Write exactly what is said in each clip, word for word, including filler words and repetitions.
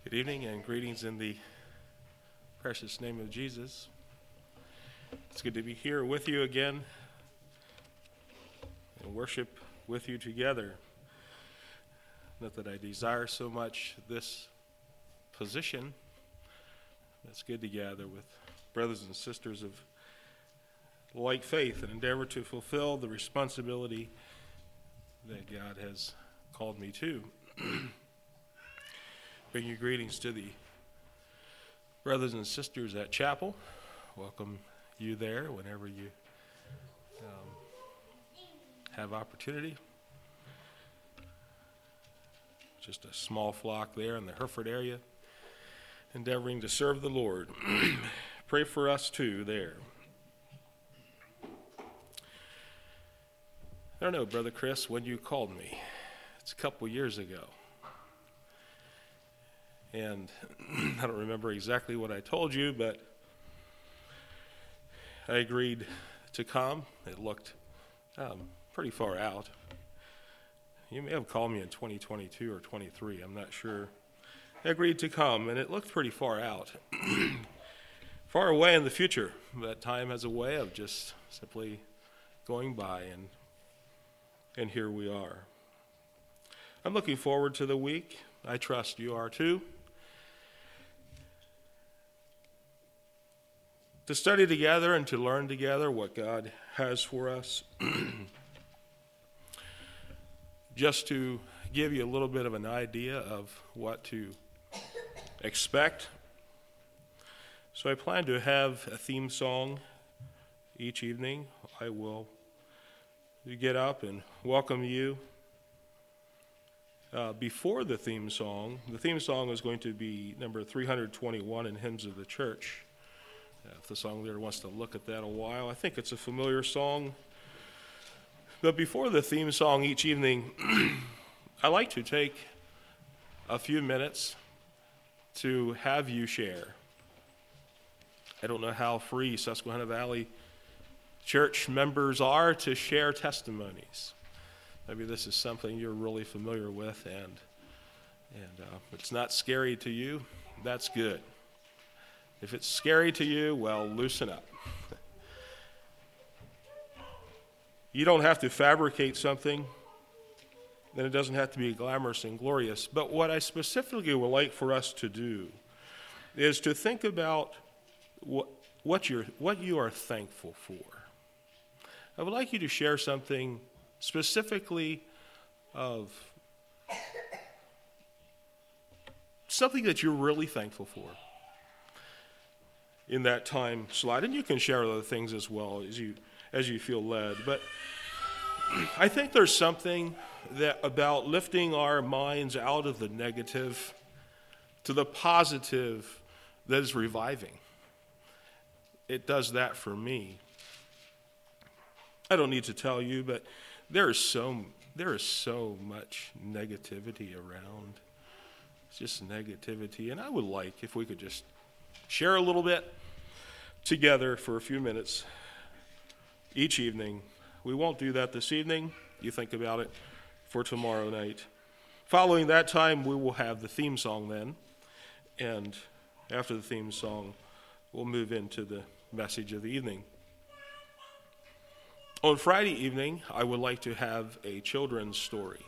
Good evening and greetings in the precious name of Jesus. It's good to be here with you again and worship with you together. Not that I desire so much this position. It's good to gather with brothers and sisters of like faith and endeavor to fulfill the responsibility that God has called me to. Bring you greetings to the brothers and sisters at chapel. Welcome you there whenever you um, have opportunity. Just a small flock there in the Hereford area, endeavoring to serve the Lord. Pray for us too there. I don't know, Brother Chris, when you called me. It's a couple years ago. And I don't remember exactly what I told you, but I agreed to come. It looked um, pretty far out. You may have called me in twenty twenty-two or twenty-three, I'm not sure. I agreed to come, and it looked pretty far out. Far away in the future, but time has a way of just simply going by, and and here we are. I'm looking forward to the week. I trust you are too. To study together and to learn together what God has for us. Just to give you a little bit of an idea of what to expect. So I plan to have a theme song each evening. I will get up and welcome you. Uh, before the theme song, the theme song is going to be number three hundred twenty-one in Hymns of the Church. Uh, if the song leader wants to look at that a while, I think it's a familiar song. But before the theme song each evening, I like to take a few minutes to have you share. I don't know how free Susquehanna Valley Church members are to share testimonies. Maybe this is something you're really familiar with, and and uh, it's not scary to you. That's good. If it's scary to you, well, loosen up. You don't have to fabricate something, and it doesn't have to be glamorous and glorious. But what I specifically would like for us to do is to think about what what you're what you are thankful for. I would like you to share something specifically of something that you're really thankful for in that time slot. And you can share other things as well as you as you feel led. But I think there's something that about lifting our minds out of the negative to the positive that is reviving. It does that for me. I don't need to tell you, but there is so there is so much negativity around. It's just negativity, and I would like if we could just share a little bit together for a few minutes each evening. We won't do that this evening. You think about it for tomorrow night. Following that time, we will have the theme song then, and after the theme song, we'll move into the message of the evening. On Friday evening, I would like to have a children's story.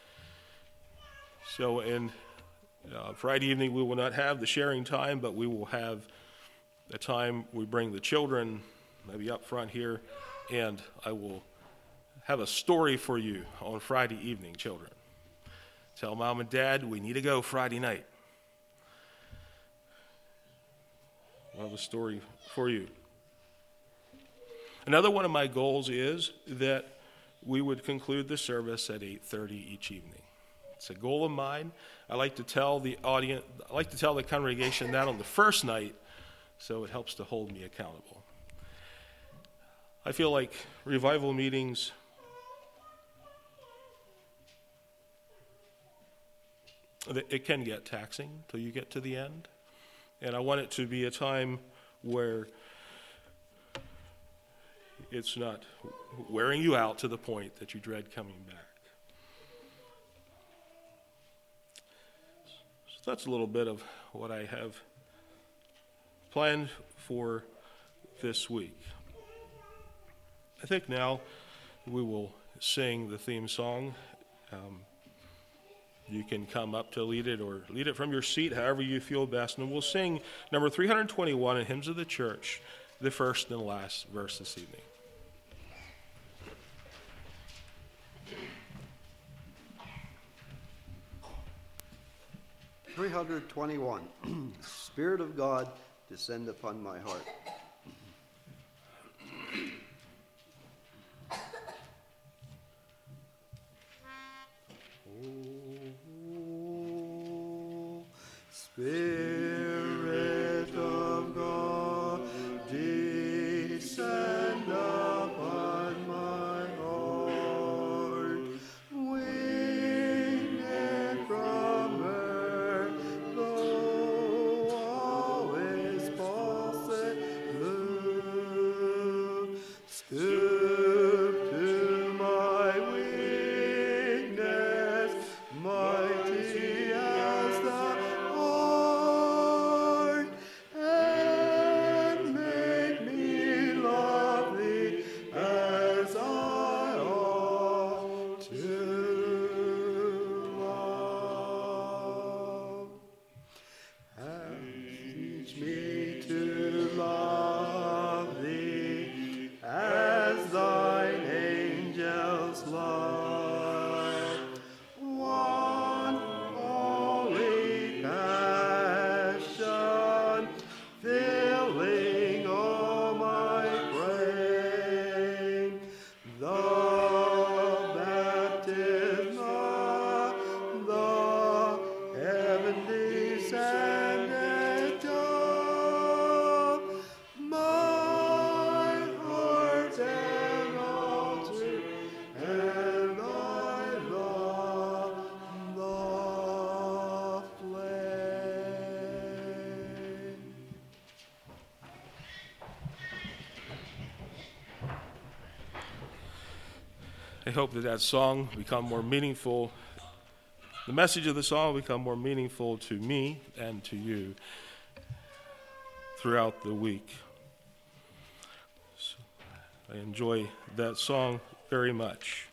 So in uh, Friday evening, we will not have the sharing time, but we will have a time we bring the children, maybe up front here, and I will have a story for you on Friday evening, children. Tell mom and dad we need to go Friday night. I'll have a story for you. Another one of my goals is that we would conclude the service at eight thirty each evening. It's a goal of mine. I like to tell the audience, I like to tell the congregation that on the first night, so it helps to hold me accountable. I feel like revival meetings it can get taxing till you get to the end, and I want it to be a time where it's not wearing you out to the point that you dread coming back. So that's a little bit of what I have planned for this week. I think now we will sing the theme song. Um, you can come up to lead it or lead it from your seat, however you feel best. And we'll sing number three hundred twenty-one in Hymns of the Church, the first and last verse this evening. three hundred twenty-one. Spirit of God, descend upon my heart. Oh, Spirit of God, descend upon my heart. Wing it from earth, though all is false and blue. Stoop to my weakness, mighty as thou art, and make me love thee as I ought to love. And teach me to love thee as thine angels love. One holy passion, filling all my frame. The baptism of the heaven descended dove, my heart an altar, and I love the flame. I hope that that song become more meaningful. The message of the song will become more meaningful to me and to you throughout the week. So I enjoy that song very much.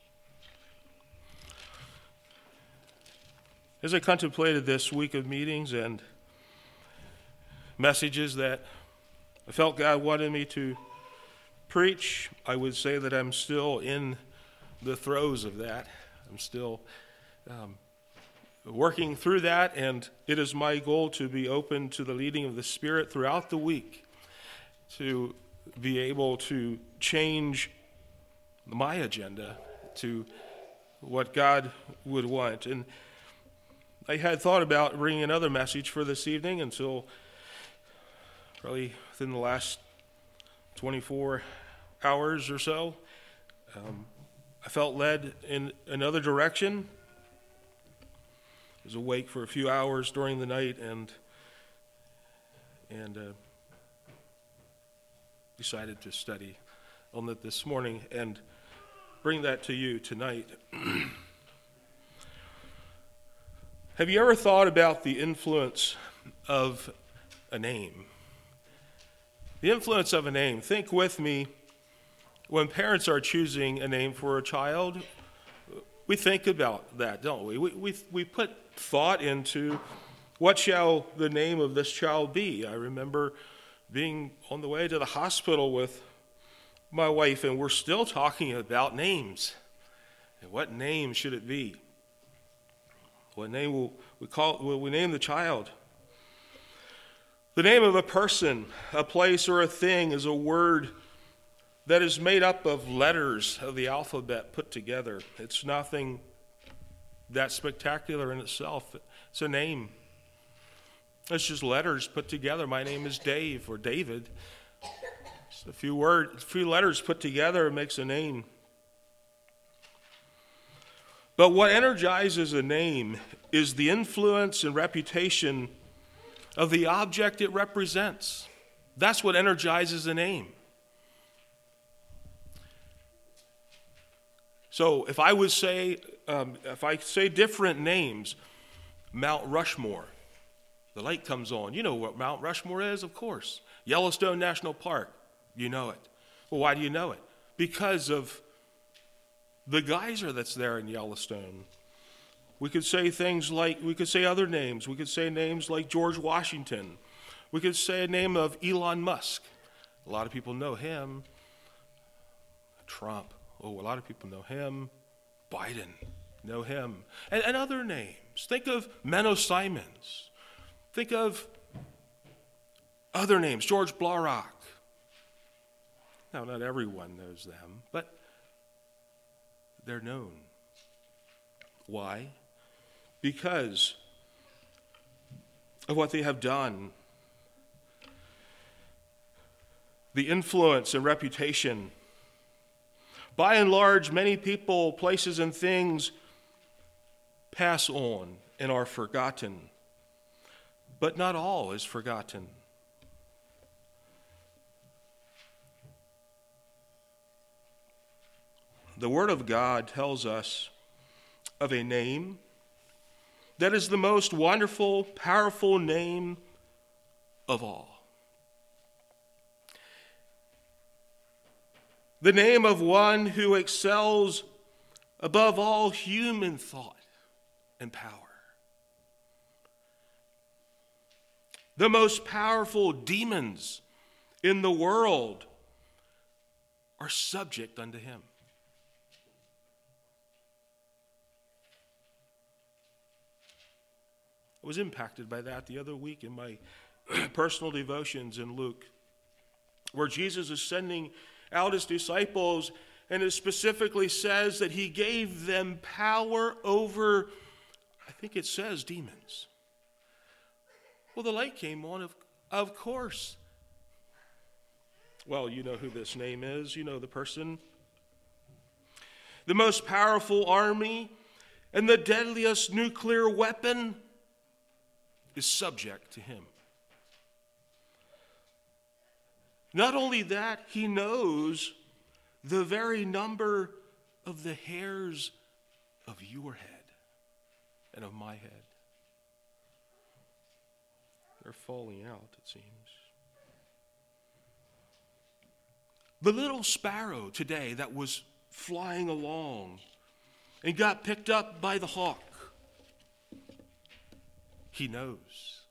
As I contemplated this week of meetings and messages that I felt God wanted me to preach, I would say that I'm still in the throes of that. I'm still um, working through that, and it is my goal to be open to the leading of the Spirit throughout the week, to be able to change my agenda to what God would want. And I had thought about bringing another message for this evening until probably within the last twenty-four hours or so. Um, I felt led in another direction. I was awake for a few hours during the night and and uh, decided to study on it this morning and bring that to you tonight. Have you ever thought about the influence of a name? The influence of a name. Think with me. When parents are choosing a name for a child, we think about that, don't we? We, we, we put thought into what shall the name of this child be. I remember being on the way to the hospital with my wife, and we're still talking about names. And what name should it be? What name will we call? Will we name the child? The name of a person, a place, or a thing is a word that is made up of letters of the alphabet put together. It's nothing that spectacular in itself. It's a name. It's just letters put together. My name is Dave or David. Just a few words, a few letters put together makes a name. But what energizes a name is the influence and reputation of the object it represents. That's what energizes a name. So if I would say, um, if I say different names, Mount Rushmore. The light comes on. You know what Mount Rushmore is, of course. Yellowstone National Park. You know it. Well, why do you know it? Because of the geyser that's there in Yellowstone. We could say things like, we could say other names. We could say names like George Washington. We could say a name of Elon Musk. A lot of people know him. Trump. Oh, a lot of people know him. Biden. Know him. And, and other names. Think of Menno Simons. Think of other names. George Blaurock. Now, not everyone knows them, but they're known. Why? Because of what they have done. The influence and reputation. By and large, many people, places, and things pass on and are forgotten. But not all is forgotten. The Word of God tells us of a name that is the most wonderful, powerful name of all. The name of one who excels above all human thought and power. The most powerful demons in the world are subject unto him. I was impacted by that the other week in my personal devotions in Luke, where Jesus is sending out his disciples, and it specifically says that he gave them power over, I think it says, demons. Well, the light came on, of, of course. Well, you know who this name is. You know the person. The most powerful army and the deadliest nuclear weapon is subject to him. Not only that, he knows the very number of the hairs of your head and of my head. They're falling out, it seems. The little sparrow today that was flying along and got picked up by the hawk, he knows.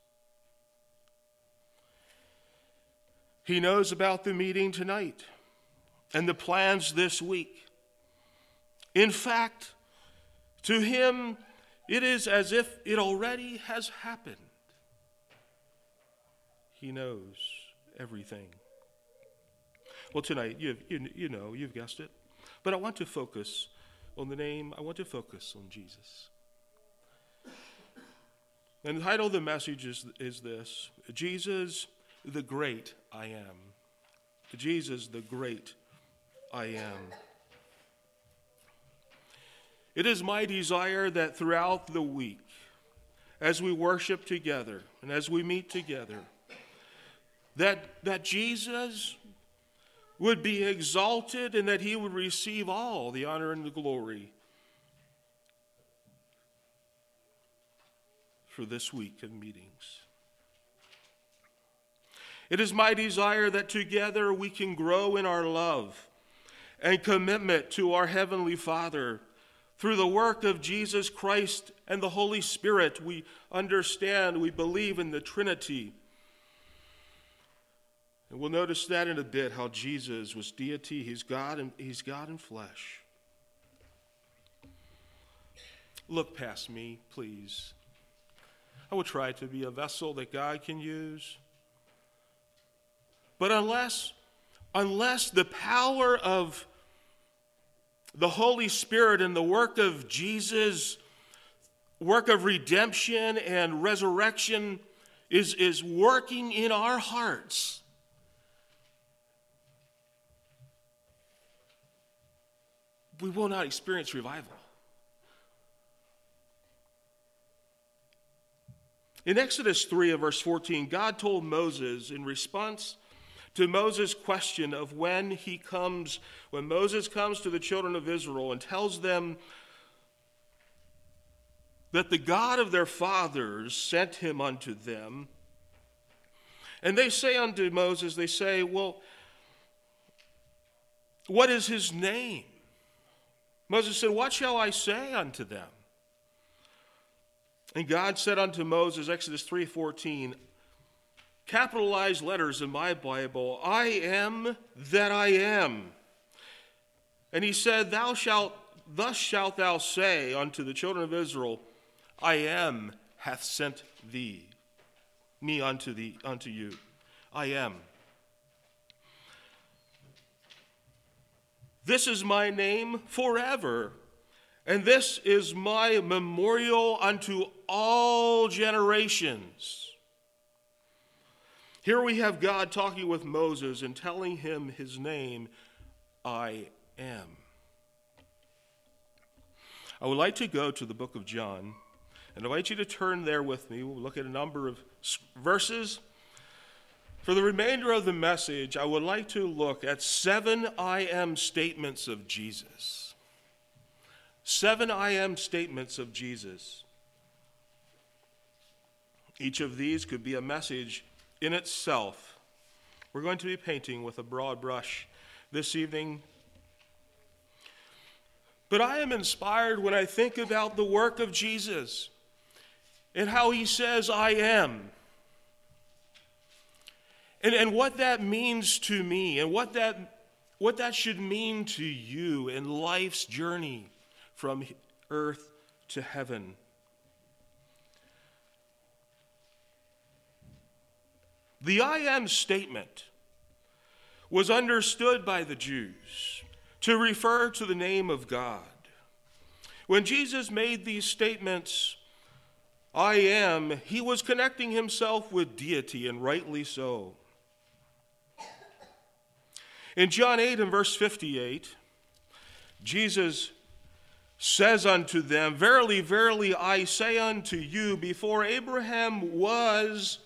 He knows about the meeting tonight and the plans this week. In fact, to him, it is as if it already has happened. He knows everything. Well, tonight, you, you, you know, you've guessed it. But I want to focus on the name. I want to focus on Jesus. And the title of the message is, is this: Jesus, the great I am. Jesus, the great I am. It is my desire that throughout the week, as we worship together and as we meet together, that, that Jesus would be exalted and that he would receive all the honor and the glory for this week of meetings. It is my desire that together we can grow in our love and commitment to our Heavenly Father through the work of Jesus Christ and the Holy Spirit. We understand, we believe in the Trinity. And we'll notice that in a bit, how Jesus was deity. He's God and he's God in flesh. Look past me, please. I will try to be a vessel that God can use. But unless, unless the power of the Holy Spirit and the work of Jesus, work of redemption and resurrection is, is working in our hearts, we will not experience revival. In Exodus three and verse fourteen, God told Moses in response to Moses' question of when he comes, when Moses comes to the children of Israel and tells them that the God of their fathers sent him unto them. And they say unto Moses, they say, well, what is his name? Moses said, what shall I say unto them? And God said unto Moses, Exodus three fourteen, capitalized letters in my Bible, I am that I am. And he said, Thou shalt, thus shalt thou say unto the children of Israel, I am hath sent thee, me unto thee, unto you. I am. This is my name forever, and this is my memorial unto all generations. Here we have God talking with Moses and telling him his name, I am. I would like to go to the book of John, and I invite you to turn there with me. We'll look at a number of verses. For the remainder of the message, I would like to look at seven I am statements of Jesus. Seven I am statements of Jesus. Each of these could be a message in itself. We're going to be painting with a broad brush this evening. But I am inspired when I think about the work of Jesus and how he says, I am. And, and what that means to me, and what that, what that should mean to you in life's journey from earth to heaven. The I am statement was understood by the Jews to refer to the name of God. When Jesus made these statements, I am, he was connecting himself with deity, and rightly so. In John eight and verse fifty-eight, Jesus says unto them, Verily, verily, I say unto you, before Abraham was,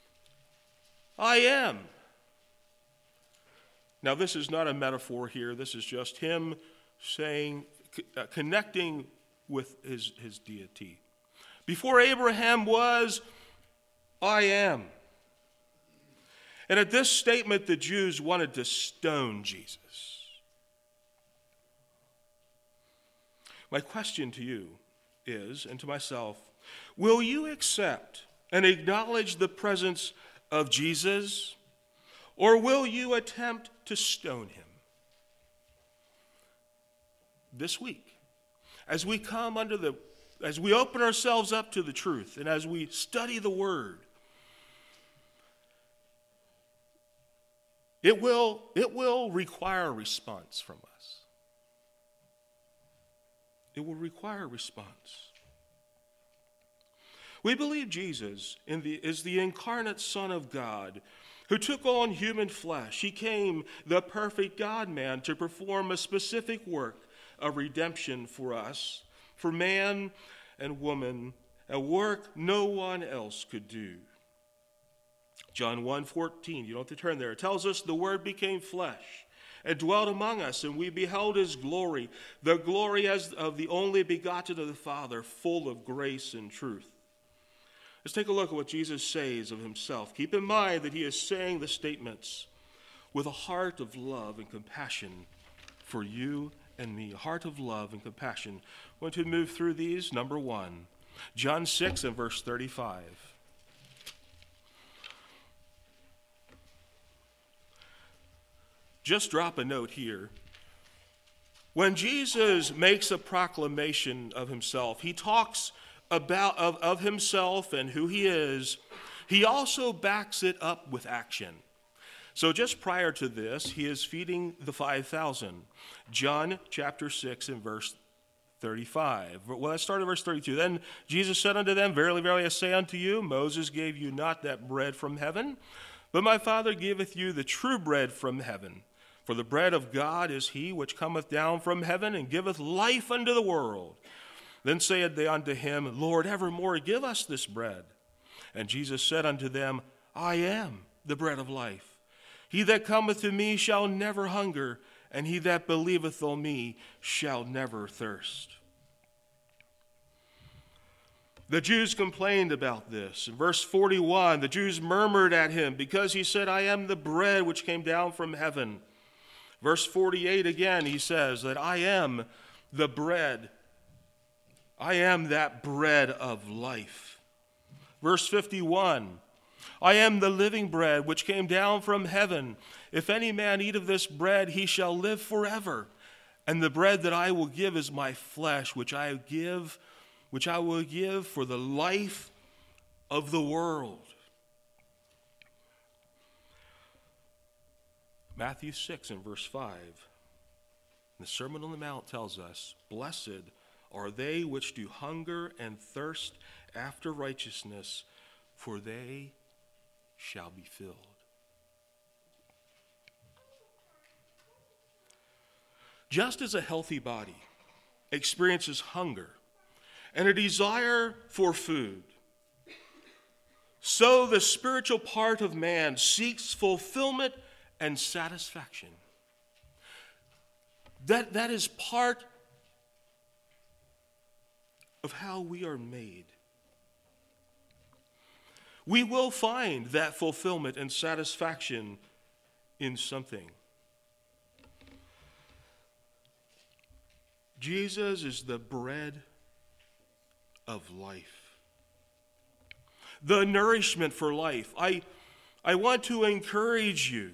I am. Now, this is not a metaphor here. This is just him saying, uh, connecting with his, his deity. Before Abraham was, I am. And at this statement, the Jews wanted to stone Jesus. My question to you is, and to myself, will you accept and acknowledge the presence of Jesus, or will you attempt to stone him? This week, as we come under the, as we open ourselves up to the truth, and as we study the Word, it will, it will require a response from us. It will require a response. We believe Jesus in the, is the incarnate Son of God who took on human flesh. He came, the perfect God-man, to perform a specific work of redemption for us, for man and woman, a work no one else could do. John one fourteen, you don't have to turn there. It tells us the Word became flesh and dwelt among us, and we beheld his glory, the glory as of the only begotten of the Father, full of grace and truth. Let's take a look at what Jesus says of himself. Keep in mind that he is saying the statements with a heart of love and compassion for you and me. A heart of love and compassion. I want to move through these. Number one, John six and verse thirty-five. Just drop a note here. When Jesus makes a proclamation of himself, he talks about of, of himself and who he is. He also backs it up with action. So just prior to this, he is feeding the five thousand. John chapter six and verse thirty-five. Well, let's start at verse thirty-two. Then Jesus said unto them, Verily, verily, I say unto you, Moses gave you not that bread from heaven, but my Father giveth you the true bread from heaven. For the bread of God is he which cometh down from heaven and giveth life unto the world. Then said they unto him, Lord, evermore give us this bread. And Jesus said unto them, I am the bread of life. He that cometh to me shall never hunger, and he that believeth on me shall never thirst. The Jews complained about this. In verse forty-one, the Jews murmured at him because he said, I am the bread which came down from heaven. Verse forty-eight again, he says that I am the bread. I am that bread of life. Verse fifty-one, I am the living bread which came down from heaven. If any man eat of this bread, he shall live forever. And the bread that I will give is my flesh, which I give, which I will give for the life of the world. Matthew six and verse five. The Sermon on the Mount tells us, blessed are they which do hunger and thirst after righteousness, for they shall be filled. Just as a healthy body experiences hunger and a desire for food, so the spiritual part of man seeks fulfillment and satisfaction. That, that is part of how we are made. We will find that fulfillment and satisfaction in something. Jesus is the bread of life, the nourishment for life. I, I want to encourage you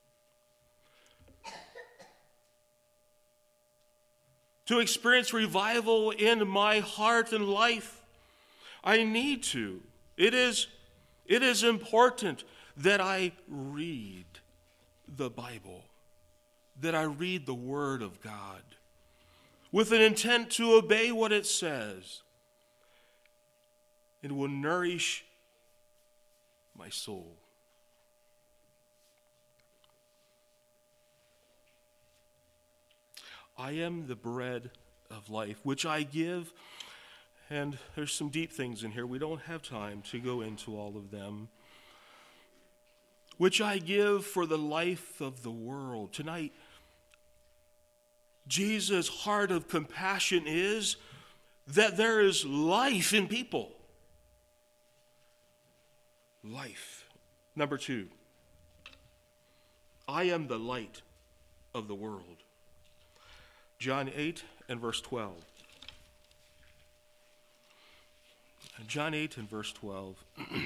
to experience revival in my heart and life. I need to. It is, it is important that I read the Bible, that I read the Word of God with an intent to obey what it says. It will nourish my soul. I am the bread of life, which I give, and there's some deep things in here. We don't have time to go into all of them. Which I give for the life of the world. Tonight, Jesus' heart of compassion is that there is life in people. Life. Number two, I am the light of the world. John eight and verse twelve. John eight and verse twelve.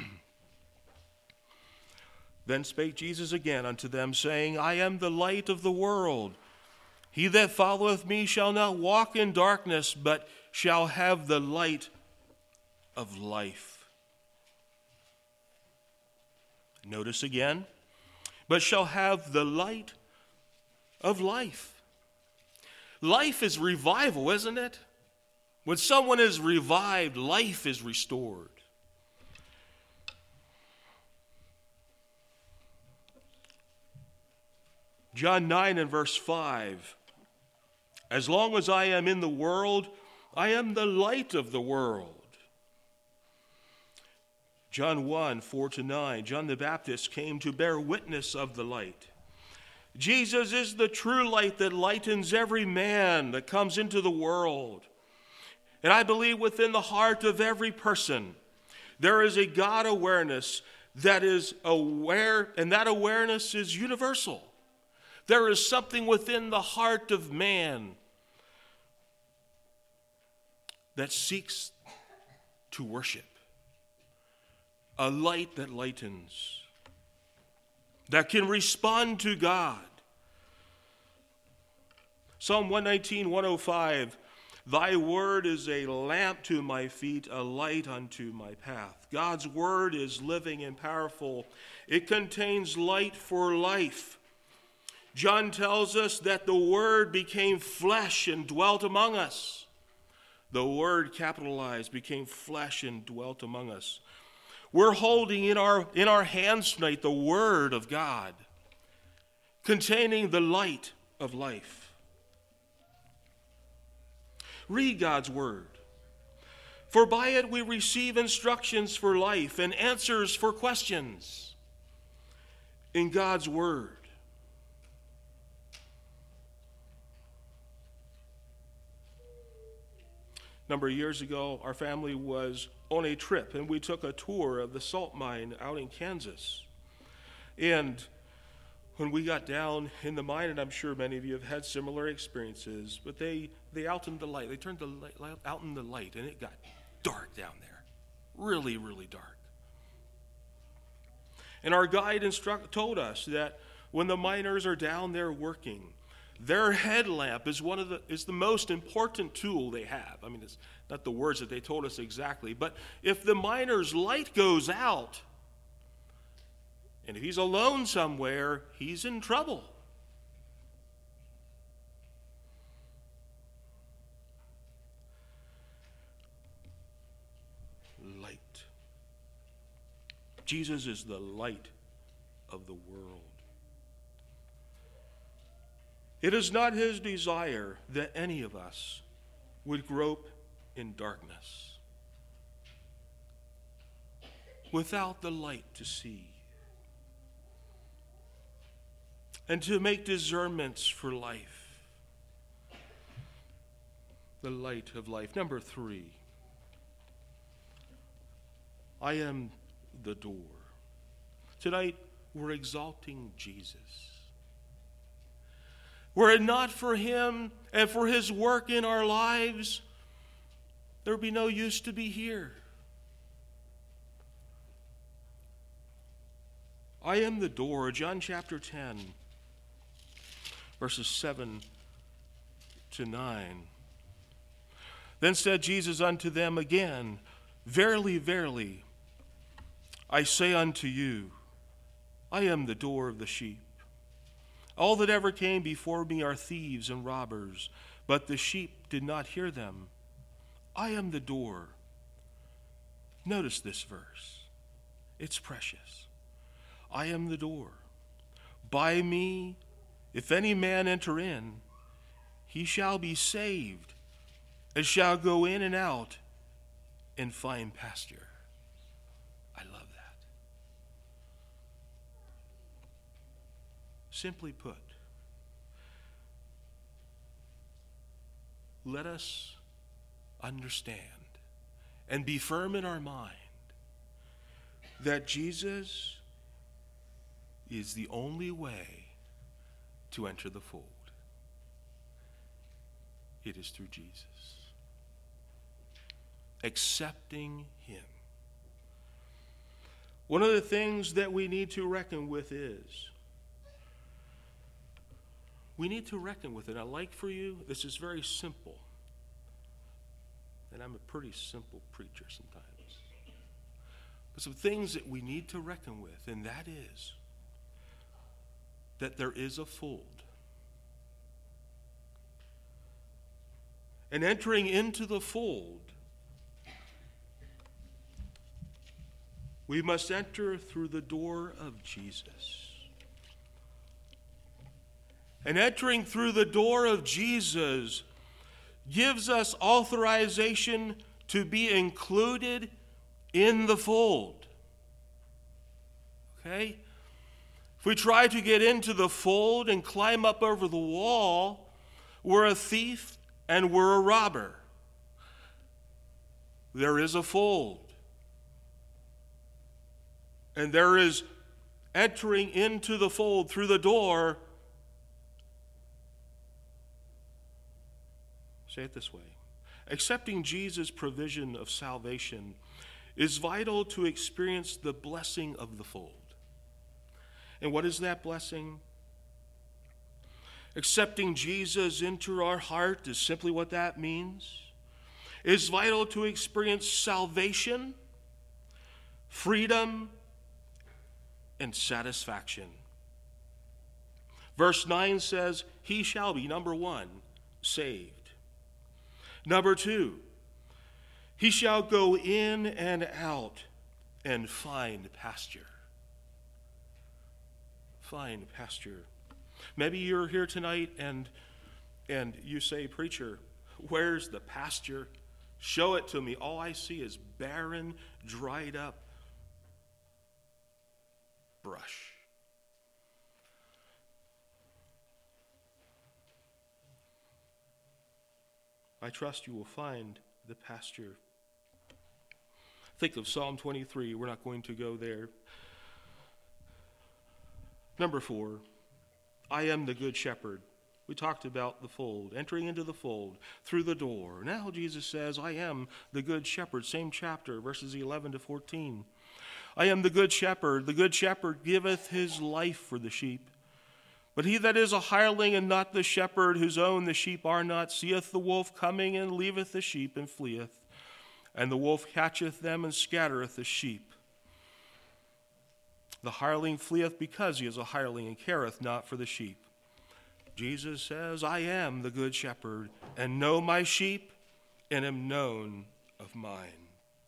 Then spake Jesus again unto them, saying, I am the light of the world. He that followeth me shall not walk in darkness, but shall have the light of life. Notice again, but shall have the light of life. Life is revival, isn't it? When someone is revived, life is restored. John nine and verse five. As long as I am in the world, I am the light of the world. John one, four to nine. John the Baptist came to bear witness of the light. Jesus is the true light that lightens every man that comes into the world. And I believe within the heart of every person, there is a God awareness that is aware, and that awareness is universal. There is something within the heart of man that seeks to worship. A light that lightens, that can respond to God. Psalm one nineteen, one oh five, Thy word is a lamp to my feet, a light unto my path. God's word is living and powerful. It contains light for life. John tells us that the word became flesh and dwelt among us. The word, capitalized, became flesh and dwelt among us. We're holding in our, in our hands tonight the word of God, containing the light of life. Read God's word, for by it we receive instructions for life and answers for questions. In God's word, a number of years ago, our family was on a trip, and we took a tour of the salt mine out in Kansas. And when we got down in the mine, and I'm sure many of you have had similar experiences, but they, they out in the light, they turned the light out in the light, and it got dark down there. Really, really dark. And our guide instruct, told us that when the miners are down there working, their headlamp is one of the is the most important tool they have. I mean, it's not the words that they told us exactly, but if the miner's light goes out, and if he's alone somewhere, he's in trouble. Light. Jesus is the light of the world. It is not his desire that any of us would grope in darkness without the light to see and to make discernments for life. The light of life. Number three, I am the door. Tonight, we're exalting Jesus. Were it not for him and for his work in our lives, there would be no use to be here. I am the door, John chapter ten, verses seven to nine. Then said Jesus unto them again, Verily, verily, I say unto you, I am the door of the sheep. All that ever came before me are thieves and robbers, but the sheep did not hear them. I am the door. Notice this verse. It's precious. I am the door. By me, if any man enter in, he shall be saved, and shall go in and out and find pasture. I love that. Simply put, let us understand and be firm in our mind that Jesus is the only way to enter the fold. It is through Jesus. Accepting him. One of the things that we need to reckon with is we need to reckon with it. I like for you, this is very simple. And I'm a pretty simple preacher sometimes. But some things that we need to reckon with, and that is that there is a fold. And entering into the fold, we must enter through the door of Jesus. And entering through the door of Jesus gives us authorization to be included in the fold. Okay? If we try to get into the fold and climb up over the wall, we're a thief and we're a robber. There is a fold. And there is entering into the fold through the door. Say it this way. Accepting Jesus' provision of salvation is vital to experience the blessing of the fold. And what is that blessing? Accepting Jesus into our heart is simply what that means. It is vital to experience salvation, freedom, and satisfaction. Verse nine says, he shall be, number one, saved. Number two, he shall go in and out and find pasture. Find pasture. Maybe you're here tonight and and you say, preacher, where's the pasture? Show it to me. All I see is barren, dried up brush. I trust you will find the pasture. Think of Psalm twenty-three. We're not going to go there. Number four, I am the good shepherd. We talked about the fold, entering into the fold through the door. Now Jesus says, I am the good shepherd. Same chapter, verses eleven to fourteen. I am the good shepherd. The good shepherd giveth his life for the sheep. But he that is a hireling and not the shepherd, whose own the sheep are not, seeth the wolf coming and leaveth the sheep and fleeth. And the wolf catcheth them and scattereth the sheep. The hireling fleeth because he is a hireling and careth not for the sheep. Jesus says, I am the good shepherd, and know my sheep, and am known of mine.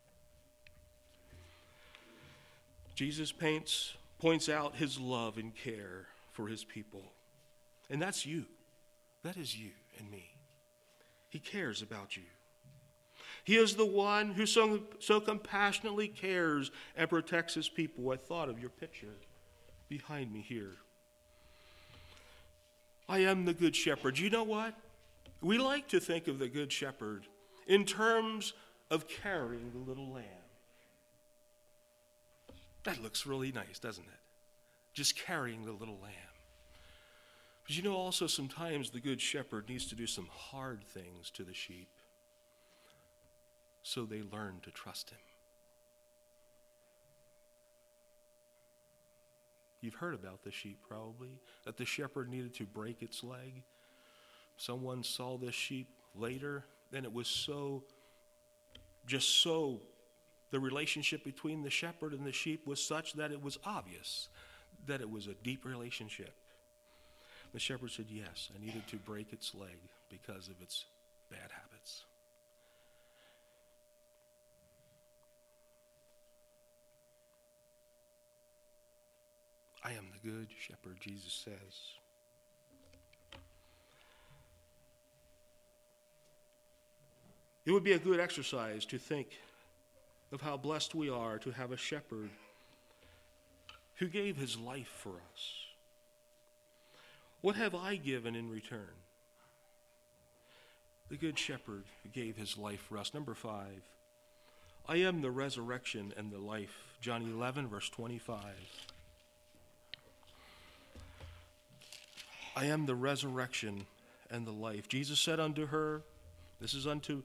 Jesus paints, points out his love and care for his people. And that's you. That is you and me. He cares about you. He is the one who so, so compassionately cares and protects his people. I thought of your picture behind me here. I am the good shepherd. You know what? We like to think of the good shepherd in terms of carrying the little lamb. That looks really nice, doesn't it? Just carrying the little lamb. But you know also sometimes the good shepherd needs to do some hard things to the sheep so they learn to trust him. You've heard about the sheep probably, that the shepherd needed to break its leg. Someone saw this sheep later, and it was so, just so, the relationship between the shepherd and the sheep was such that it was obvious that it was a deep relationship. The shepherd said, yes, I needed to break its leg because of its bad habits. I am the good shepherd, Jesus says. It would be a good exercise to think of how blessed we are to have a shepherd who gave his life for us. What have I given in return? The good shepherd who gave his life for us. Number five, I am the resurrection and the life. John eleven, verse twenty-five. I am the resurrection and the life. Jesus said unto her, this is unto,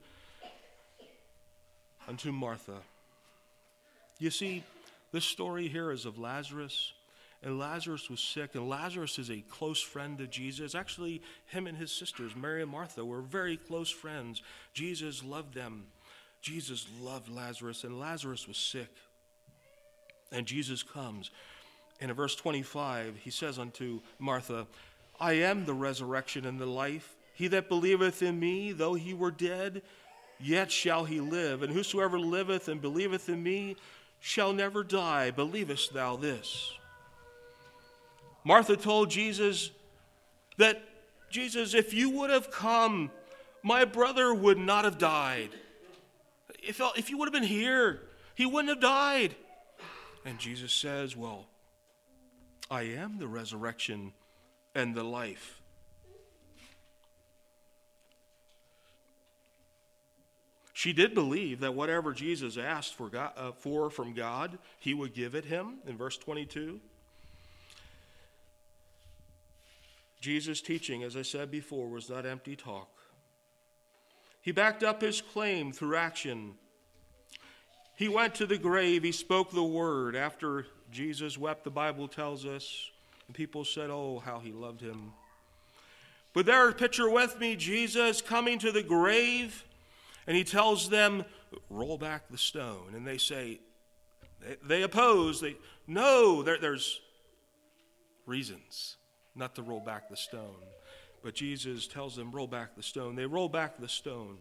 unto Martha. You see, this story here is of Lazarus, and Lazarus was sick, and Lazarus is a close friend of Jesus. Actually, him and his sisters, Mary and Martha, were very close friends. Jesus loved them. Jesus loved Lazarus, and Lazarus was sick. And Jesus comes, and in verse twenty-five, he says unto Martha, I am the resurrection and the life. He that believeth in me, though he were dead, yet shall he live. And whosoever liveth and believeth in me shall never die. Believest thou this? Martha told Jesus that, Jesus, if you would have come, my brother would not have died. If, if you would have been here, he wouldn't have died. And Jesus says, well, I am the resurrection and the life. She did believe that whatever Jesus asked for, God, uh, for from God, he would give it him in verse twenty-two. Jesus' teaching, as I said before, was not empty talk. He backed up his claim through action. He went to the grave. He spoke the word. After Jesus wept, the Bible tells us, and people said, oh, how he loved him. But there, picture with me Jesus coming to the grave, and he tells them, roll back the stone. And they say, they, they oppose. They, no, there, there's reasons not to roll back the stone. But Jesus tells them, roll back the stone. They roll back the stone.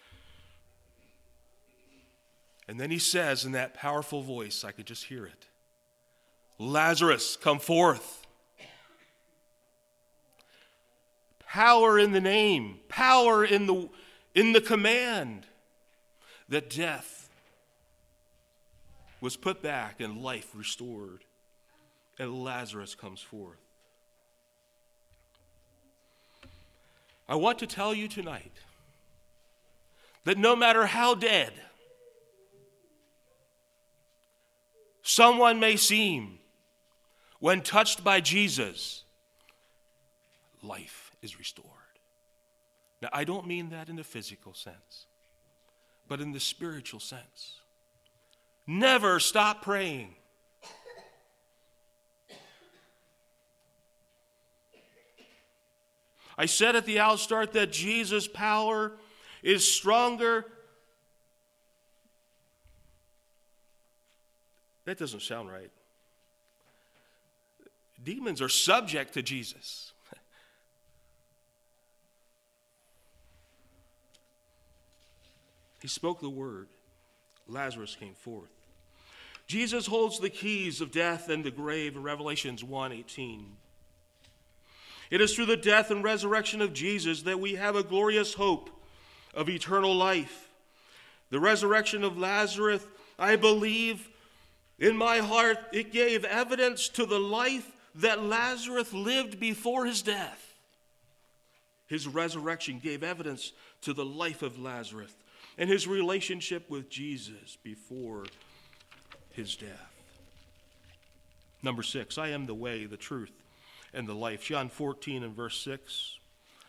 And then he says in that powerful voice, I could just hear it, Lazarus, come forth. Power in the name, power in the, in the command that death was put back and life restored. And Lazarus comes forth. I want to tell you tonight that no matter how dead, someone may seem, when touched by Jesus, life is restored. Now, I don't mean that in the physical sense, but in the spiritual sense. Never stop praying. I said at the outstart that Jesus' power is stronger. That doesn't sound right. Demons are subject to Jesus. He spoke the word. Lazarus came forth. Jesus holds the keys of death and the grave in Revelations one eighteen. It is through the death and resurrection of Jesus that we have a glorious hope of eternal life. The resurrection of Lazarus, I believe in my heart, it gave evidence to the life that Lazarus lived before his death. His resurrection gave evidence to the life of Lazarus and his relationship with Jesus before his death. Number six, I am the way, the truth, and the life. John fourteen and verse six.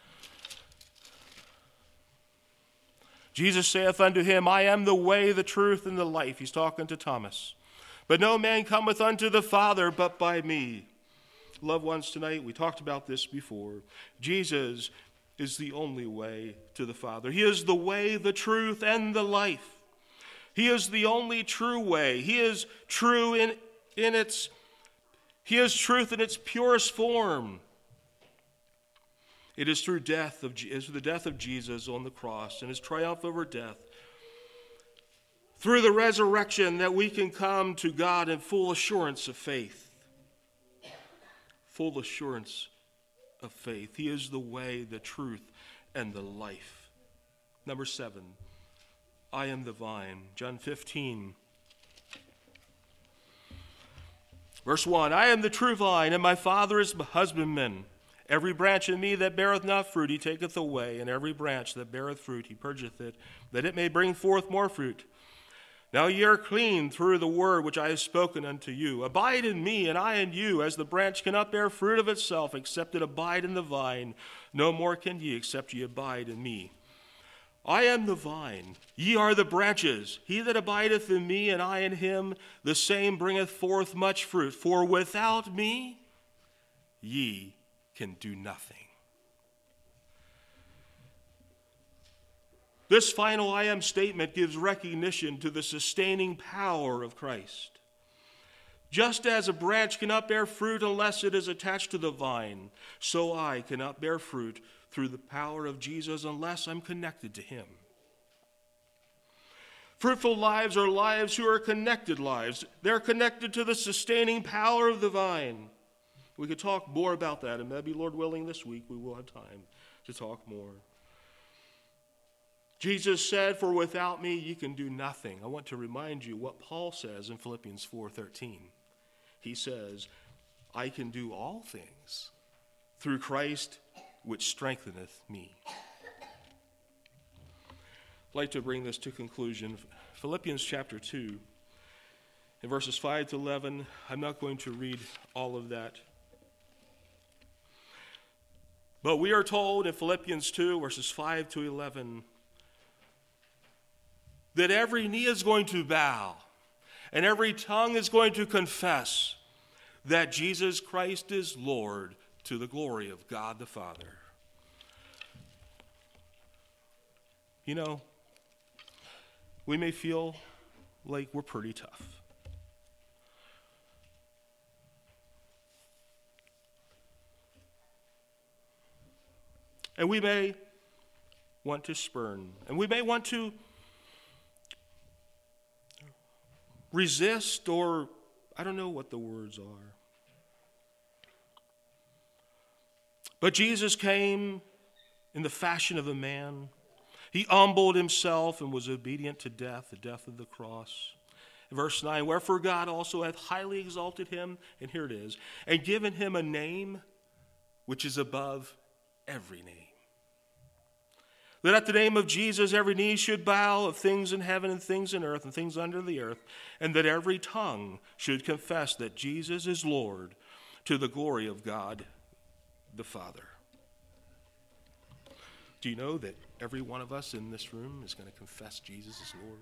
Jesus saith unto him, I am the way, the truth, and the life. He's talking to Thomas. But no man cometh unto the Father but by me. Loved ones, tonight, we talked about this before. Jesus is the only way to the Father. He is the way, the truth, and the life. He is the only true way. He is true in, in its, he is truth in its purest form. It is through death of, it is through the death of Jesus on the cross and his triumph over death, through the resurrection, that we can come to God in full assurance of faith. Full assurance of faith. He is the way, the truth, and the life. Number seven, I am the vine. John fifteen. Verse one, I am the true vine, and my Father is my husbandman. Every branch in me that beareth not fruit, he taketh away, and every branch that beareth fruit, he purgeth it, that it may bring forth more fruit. Now ye are clean through the word which I have spoken unto you. Abide in me, and I in you, as the branch cannot bear fruit of itself, except it abide in the vine. No more can ye, except ye abide in me. I am the vine, ye are the branches. He that abideth in me, and I in him, the same bringeth forth much fruit. For without me, ye can do nothing. This final I am statement gives recognition to the sustaining power of Christ. Just as a branch cannot bear fruit unless it is attached to the vine, so I cannot bear fruit through the power of Jesus unless I'm connected to him. Fruitful lives are lives who are connected lives. They're connected to the sustaining power of the vine. We could talk more about that, and maybe, Lord willing, this week we will have time to talk more. Jesus said, for without me you can do nothing. I want to remind you what Paul says in Philippians four thirteen. He says, I can do all things through Christ which strengtheneth me. I'd like to bring this to conclusion. Philippians chapter two, in verses five to eleven. I'm not going to read all of that. But we are told in Philippians two, verses five to eleven, that every knee is going to bow and every tongue is going to confess that Jesus Christ is Lord, to the glory of God the Father. You know, we may feel like we're pretty tough. And we may want to spurn, and we may want to resist, or I don't know what the words are. But Jesus came in the fashion of a man. He humbled himself and was obedient to death, the death of the cross. Verse nine, wherefore God also hath highly exalted him, and here it is, and given him a name which is above every name. That at the name of Jesus every knee should bow, of things in heaven and things in earth and things under the earth, and that every tongue should confess that Jesus is Lord, to the glory of God the Father. Do you know that every one of us in this room is going to confess Jesus as Lord?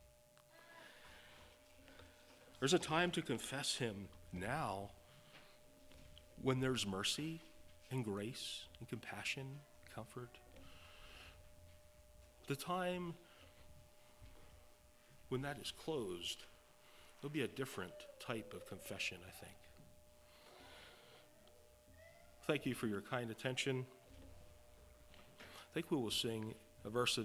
There's a time to confess him now when there's mercy and grace and compassion, comfort. The time when that is closed, there'll be a different type of confession, I think. Thank you for your kind attention. I think we will sing a verse of